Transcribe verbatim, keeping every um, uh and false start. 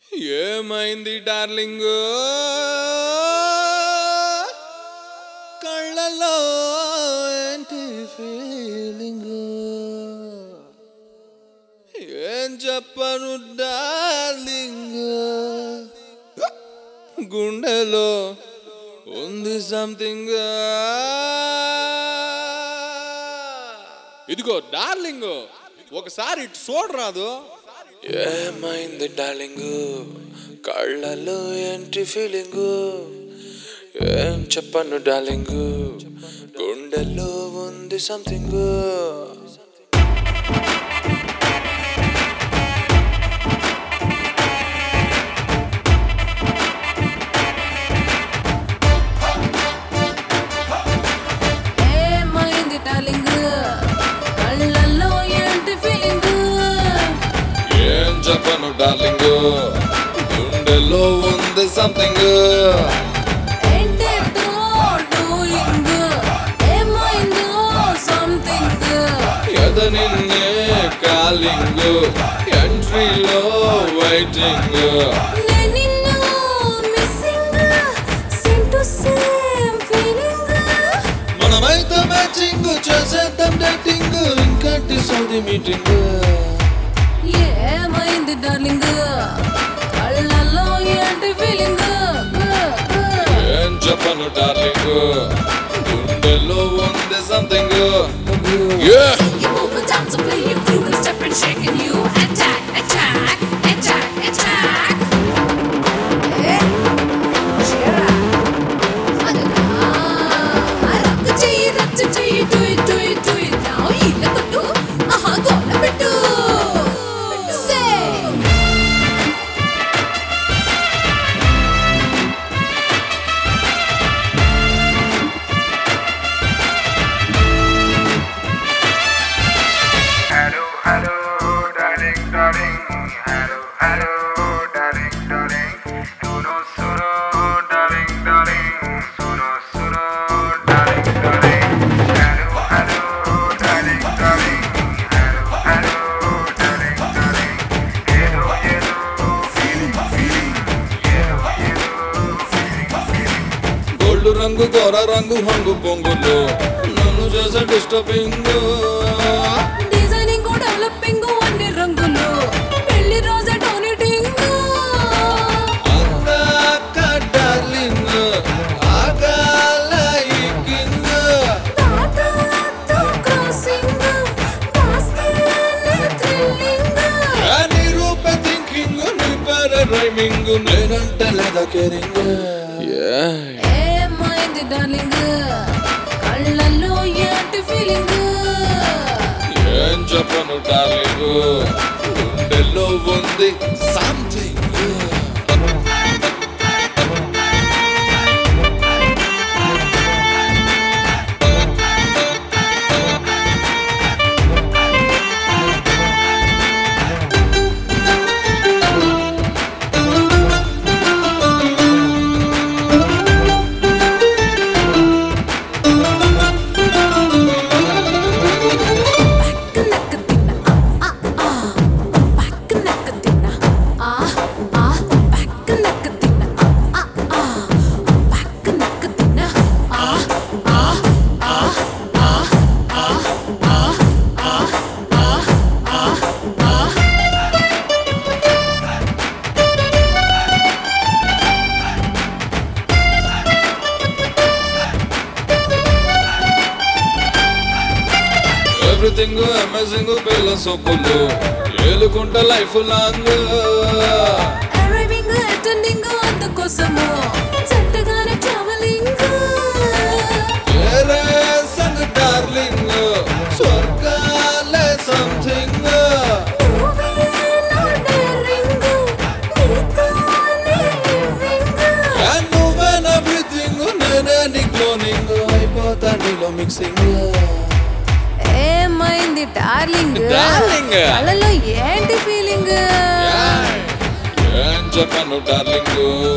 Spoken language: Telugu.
ఏమైంది డార్లింగు కళ్ళలో ఏంటి ఫీలింగు ఏం చెప్పను డార్లింగు గుండెలో ఉంది సంథింగ్. ఇదిగో డార్లింగు ఒకసారి ఇటు చూడరాదు. ఏమైంది డార్లింగు కళ్ళలో ఏంటి ఫీలింగు ఏం చెప్పను డార్లింగు గుండెల్లో ఉంది సంథింగ్. ఏమైంది డార్లింగు కళ్ళల్లో ఏంటి ఫీలింగు ఏం చెప్పను డార్లింగు గుండెలో ఉంది సంథింగ్. ఏంటేంటో డూయింగ్ ఏమైందో సంథింగ్. ఎద నిన్నే కాలింగ్ ఎంట్రీలో వెయిటింగ్. నేను నిన్ను missing same to same feeling. మనమైతే మ్యాచింగ్ చేసేద్దాం డేటింగ్ ఇంకటి సౌది మీటింగ్. ఏమైంది డార్లింగ్ కళ్ళల్లో ఏంటి ఫీలింగ్ ఏం చెప్పను డార్లింగ్ గుండెలో ఉంది something. You move it down to play you through and step and shaking you attack attack attack attack. Eh cheer up adana rock chai rock chai do it do it do it now ila kottu aha gona pettu say. Hello, hello, darling, darling. Hello, hello, darling, darling. Suno, suno, darling, darling. Suno, suno, darling, darling. Hello, hello, darling, darling. Hello, hello, darling, darling. Hello, hello, feeling, feeling. Hello, hello, feeling, feeling. Gold రంగు గోర రంగు హంగు పొంగులు నన్ను చేసే డిస్టర్బింగ్. డిజైనింగ్ డెవలపింగ్ అన్ని రంగులు పెళ్లి రోజే డొనేటింగ్. అందాక డార్లింగ్ ఆగాల ఈ కింగ్. దాదాతో క్రాసింగ్ దాస్తేనే థ్రిల్లింగ్. నీ రూప థింకింగ్ నీ పేర రైమింగ్ నేనంటే లేదా కేరింగ్. ఏమైంది డార్లింగ్ కళ్ళల్లో ఏంటి ఫీలింగ్ ఏం చెప్పను డార్లింగ్ గుండెల్లో ఉంది సంథింగ్. ఎవ్రీథింగ్ అమేజింగ్ పిల్ల సొక్కులు ఏలుకుంట లైఫ్ లాంగ్. అరైవింగ్ అటెండింగ్ అందుకోసము చట్టగానే ట్రావెలింగ్. ఏరే సంగ్ డార్లింగ్ స్వర్గాలే సంథింగ్. నువ్వే నా డేరింగ్ నీతోనే లివింగ్. నువ్వే నా బ్రీతింగ్ నేనే నీ క్లోనింగ్ అయిపోతా నీలో మిక్సింగ్. ఏమైంది డార్లింగ్ Darling. కళ్ళలో ఏంటి ఫీలింగ్ ఏం చెప్పను డార్లింగ్